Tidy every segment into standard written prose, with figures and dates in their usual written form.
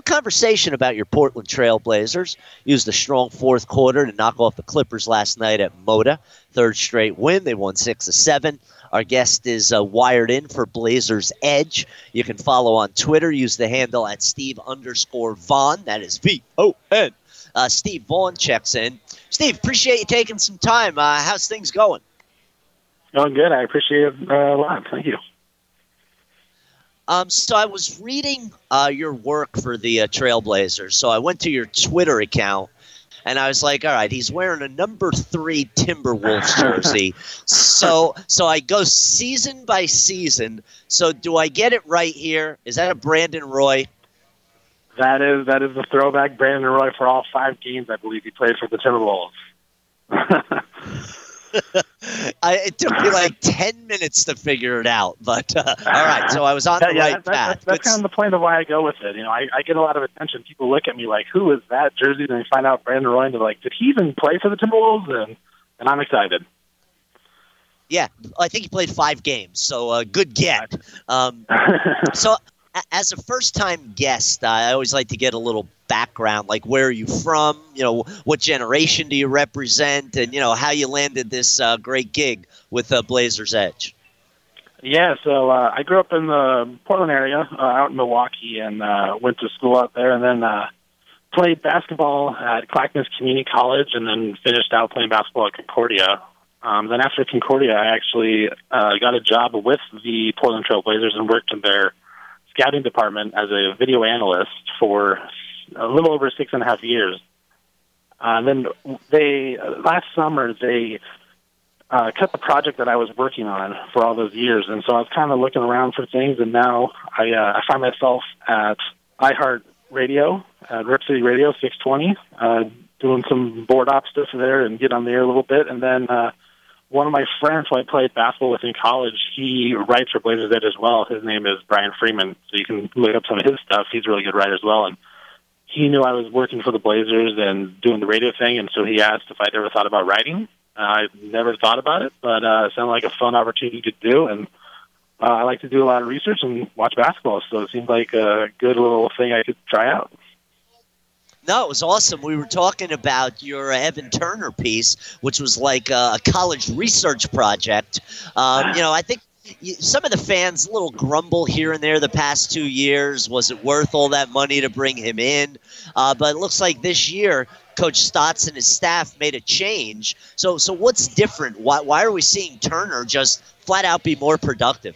a conversation about your Portland Trailblazers. Used a strong fourth quarter to knock off the Clippers last night at Moda. Third straight win. They won 6 of 7. Our guest is wired in for Blazers Edge. You can follow on Twitter. Use the handle at Steve_Vaughn. That is V-O-N. Steve Vaughn checks in. Steve, appreciate you taking some time. How's things going? Going good. I appreciate it a lot. Thank you. So I was reading your work for the Trailblazers. So I went to your Twitter account, and I was like, all right, he's wearing a number 3 Timberwolves jersey. so I go season by season. So do I get it right here? Is that a Brandon Roy? That is the throwback Brandon Roy for all 5 games I believe he played for the Timberwolves. It took me like 10 minutes to figure it out, but all right, so I was on the right path. That's kind of the point of why I go with it. You know, I get a lot of attention. People look at me like, who is that jersey? And they find out Brandon Roy, and they're like, did he even play for the Timberwolves? And I'm excited. Yeah, I think he played 5 games, so good get. So as a first-time guest, I always like to get a little background, like where are you from, what generation do you represent, and, how you landed this great gig with Blazers Edge. Yeah, so I grew up in the Portland area, out in Milwaukee, and went to school out there, and then played basketball at Clackamas Community College, and then finished out playing basketball at Concordia. Then after Concordia, I actually got a job with the Portland Trail Blazers and worked in their scouting department as a video analyst for a little over 6.5 years. Then last summer, they cut the project that I was working on for all those years. And so I was kind of looking around for things, and now I find myself at iHeart Radio, at Rip City Radio 620, doing some board op stuff there and get on the air a little bit. And then one of my friends who I played basketball with in college, he writes for Blazers Edge as well. His name is Brian Freeman, so you can look up some of his stuff. He's a really good writer as well. And he knew I was working for the Blazers and doing the radio thing, and so he asked if I'd ever thought about writing. I never thought about it, but it sounded like a fun opportunity to do, and I like to do a lot of research and watch basketball, so it seemed like a good little thing I could try out. No, it was awesome. We were talking about your Evan Turner piece, which was like a college research project. I think some of the fans, a little grumble here and there the past 2 years. Was it worth all that money to bring him in? But it looks like this year, Coach Stotts and his staff made a change. So what's different? Why are we seeing Turner just flat out be more productive?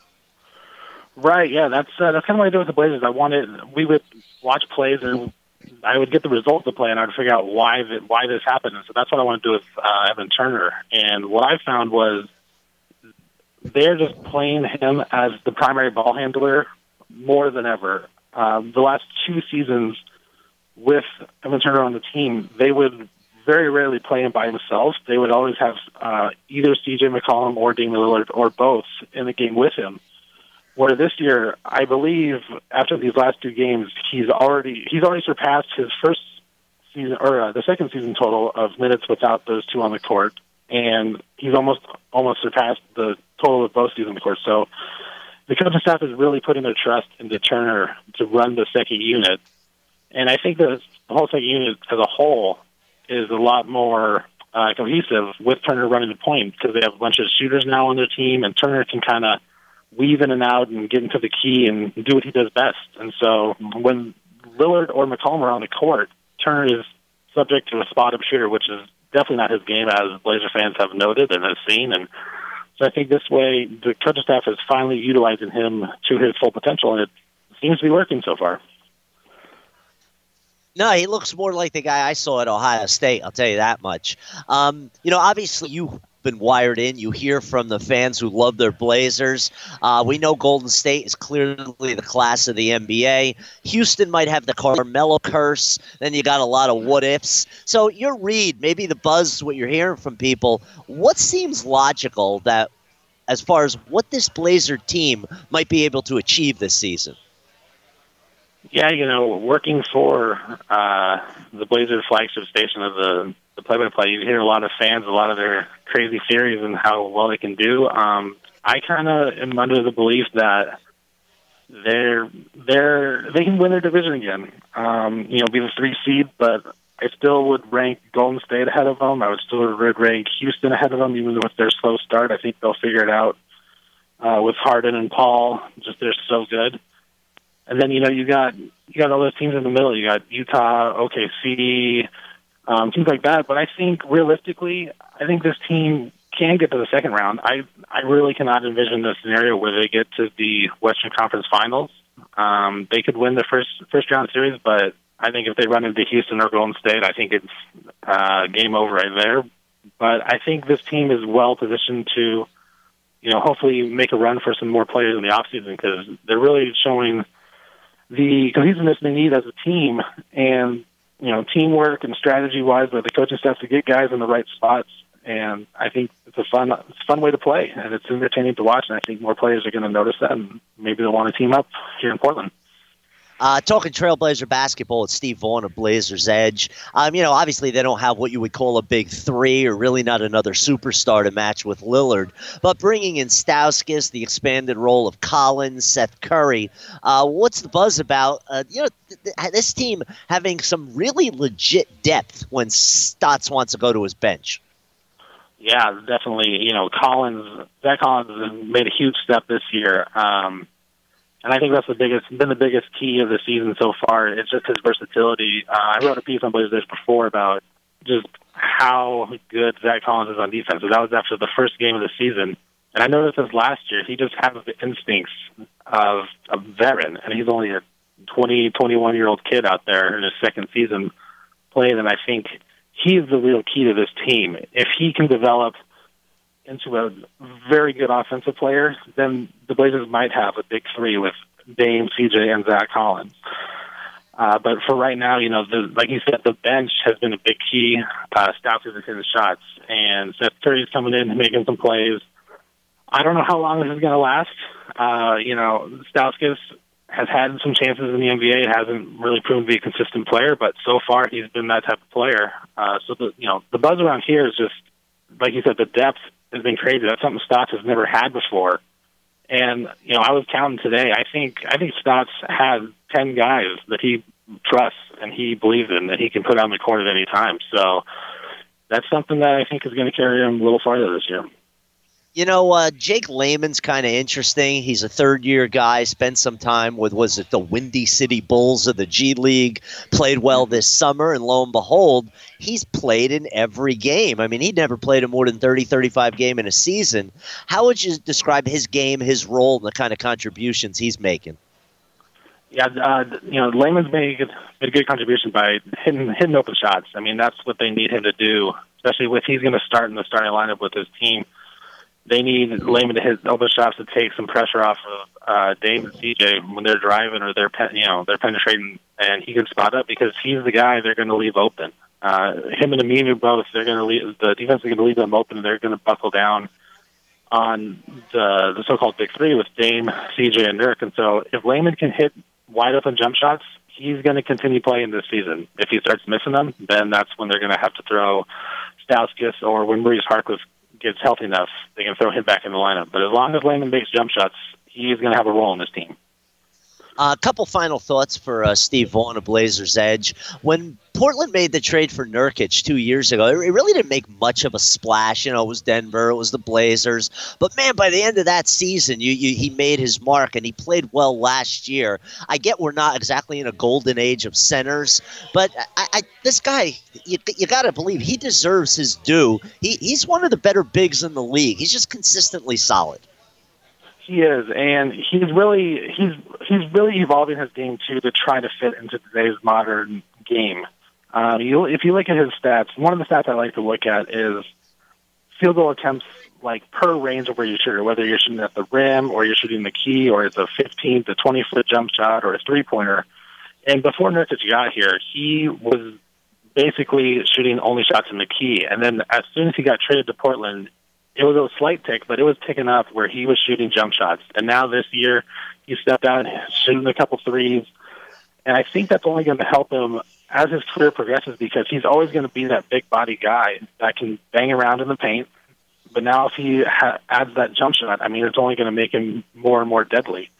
Right, yeah, that's kind of what I do with the Blazers. We would watch plays and I would get the results of the play, and I'd figure out why this happened. And so that's what I want to do with Evan Turner. And what I found was they're just playing him as the primary ball handler more than ever. The last 2 seasons with Evan Turner on the team, they would very rarely play him by himself. They would always have either C.J. McCollum or Damian Lillard or both in the game with him. Where this year, I believe, after these last 2 games, he's already surpassed his first season or the second season total of minutes without those 2 on the court, and he's almost surpassed the total of both seasons on the court. So the coaching staff is really putting their trust into Turner to run the second unit, and I think the whole second unit as a whole is a lot more cohesive with Turner running the point because they have a bunch of shooters now on their team, and Turner can kind of weave in and out and get into the key and do what he does best. And so when Lillard or McCollum are on the court, Turner is subject to a spot-up shooter, which is definitely not his game, as Blazer fans have noted and have seen. And so I think this way the coaching staff is finally utilizing him to his full potential, and it seems to be working so far. No, he looks more like the guy I saw at Ohio State, I'll tell you that much. Obviously you've been wired in. You hear from the fans who love their Blazers. We know Golden State is clearly the class of the NBA. Houston might have the Carmelo curse. Then you got a lot of what-ifs. So your read, maybe the buzz, what you're hearing from people, what seems logical that as far as what this Blazer team might be able to achieve this season? Yeah, working for the Blazers flagship station of the play-by-play, you hear a lot of fans, a lot of their crazy theories and how well they can do. I kind of am under the belief that they can win their division again. Be the 3 seed, but I still would rank Golden State ahead of them. I would still rank Houston ahead of them, even with their slow start. I think they'll figure it out with Harden and Paul. Just they're so good. And then you got all those teams in the middle. You got Utah, OKC, teams like that. But I think realistically, I think this team can get to the second round. I really cannot envision a scenario where they get to the Western Conference Finals. They could win the first round series, but I think if they run into Houston or Golden State, I think it's game over right there. But I think this team is well positioned to, hopefully make a run for some more players in the offseason, because they're really showing the cohesiveness they need as a team, and teamwork and strategy-wise, but the coaching staff to get guys in the right spots. And I think it's a fun way to play, and it's entertaining to watch. And I think more players are going to notice that, and maybe they'll want to team up here in Portland. Talking Trailblazer basketball with Steve Vaughn of Blazers Edge. Obviously they don't have what you would call a big three, or really not another superstar to match with Lillard. But bringing in Stauskas, the expanded role of Collins, Seth Curry, what's the buzz about? This team having some really legit depth when Stotts wants to go to his bench. Yeah, definitely. Zach Collins has made a huge step this year. And I think that's been the biggest key of the season so far. It's just his versatility. I wrote a piece on Blazers before about just how good Zach Collins is on defense. So that was after the first game of the season. And I noticed this last year. He just has the instincts of a veteran, and he's only a 21-year-old kid out there in his second season playing. And I think he's the real key to this team. If he can develop into a very good offensive player, then the Blazers might have a big three with Dame, CJ, and Zach Collins. But for right now, like you said, the bench has been a big key. Stauskas is hitting shots, and Seth Curry's coming in and making some plays. I don't know how long this is going to last. Stauskas has had some chances in the NBA. It hasn't really proven to be a consistent player, but so far he's been that type of player. So the buzz around here is just, like you said, the depth has been crazy. That's something Stotts has never had before. And, I was counting today. I think Stotts has 10 guys that he trusts and he believes in, that he can put on the court at any time. So that's something that I think is going to carry him a little farther this year. Jake Layman's kind of interesting. He's a third-year guy, spent some time with, was it the Windy City Bulls of the G League, played well this summer, and lo and behold, he's played in every game. I mean, he never played in more than 30, 35 games in a season. How would you describe his game, his role, and the kind of contributions he's making? Yeah, Layman's made a good contribution by hitting open shots. I mean, that's what they need him to do, especially if he's going to start in the starting lineup with his team. They need Layman to hit open shots to take some pressure off of Dave and CJ when they're driving or they're penetrating, and he can spot up because he's the guy they're going to leave open. Him and Aminu both, the defense is going to leave them open, and they're going to buckle down on the so-called big three with Dame, CJ, and Nurk. And so if Layman can hit wide open jump shots, he's going to continue playing this season. If he starts missing them, then that's when they're going to have to throw Stauskas, or when Maurice Harkless gets healthy enough, they can throw him back in the lineup. But as long as Layman makes jump shots, he's going to have a role in this team. A couple final thoughts for Steve Vaughn of Blazers Edge. When Portland made the trade for Nurkic 2 years ago, it really didn't make much of a splash. It was Denver, it was the Blazers. But, man, by the end of that season, he made his mark, and he played well last year. I get we're not exactly in a golden age of centers, but this guy, you got to believe he deserves his due. He's one of the better bigs in the league. He's just consistently solid. He is, and he's really evolving his game too to try to fit into today's modern game. If you look at his stats, one of the stats I like to look at is field goal attempts, like per range of where you shoot, whether you're shooting at the rim or you're shooting the key, or it's a 15 to 20 foot jump shot or a 3-pointer. And before Nurkic got here, he was basically shooting only shots in the key. And then as soon as he got traded to Portland, it was a slight tick, but it was ticking up where he was shooting jump shots. And now this year, he stepped out, shooting a couple threes. And I think that's only going to help him as his career progresses, because he's always going to be that big body guy that can bang around in the paint. But now if he adds that jump shot, I mean, it's only going to make him more and more deadly.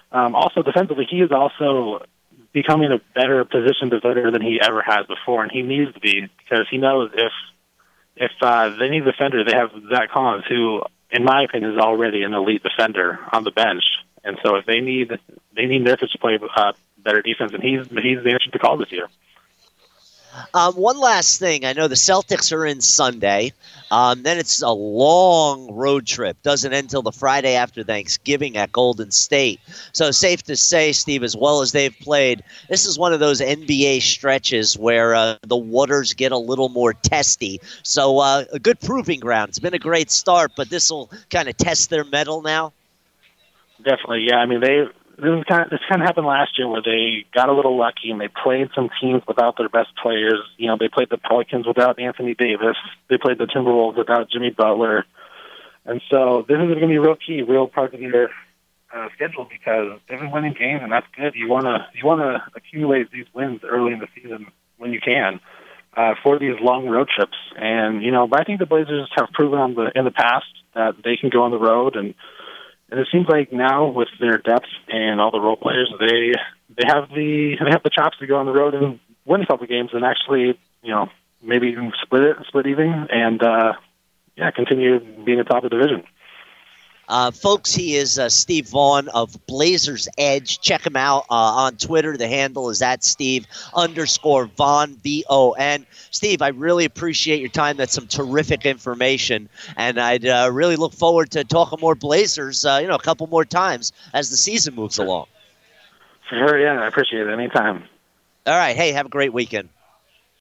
Also, defensively, he is also becoming a better position defender than he ever has before, and he needs to be because he knows if they need a defender, they have Zach Collins, who, in my opinion, is already an elite defender on the bench. And so if they need Nurkic to play better defense, and he's the answer to call this year. One last thing. I know the Celtics are in Sunday. Then it's a long road trip. Doesn't end until the Friday after Thanksgiving at Golden State. So safe to say, Steve, as well as they've played, this is one of those NBA stretches where the waters get a little more testy. So a good proving ground. It's been a great start, but this will kind of test their mettle now. Definitely, yeah. I mean, this kind of happened last year where they got a little lucky and they played some teams without their best players. You know, they played the Pelicans without Anthony Davis. They played the Timberwolves without Jimmy Butler. And so this is going to be real part of their schedule because they've been winning games, and that's good. You want to accumulate these wins early in the season when you can for these long road trips. And but I think the Blazers have proven in the past that they can go on the road and it seems like now with their depth and all the role players, they have the chops to go on the road and win a couple games and actually, maybe even split even, and continue being atop the division. Folks, he is Steve Vaughn of Blazers Edge. Check him out on Twitter. The handle is at Steve_Vaughn, VON. Steve, I really appreciate your time. That's some terrific information, and I'd really look forward to talking more Blazers, a couple more times as the season moves along. Sure, yeah, I appreciate it. Anytime. All right. Hey, have a great weekend.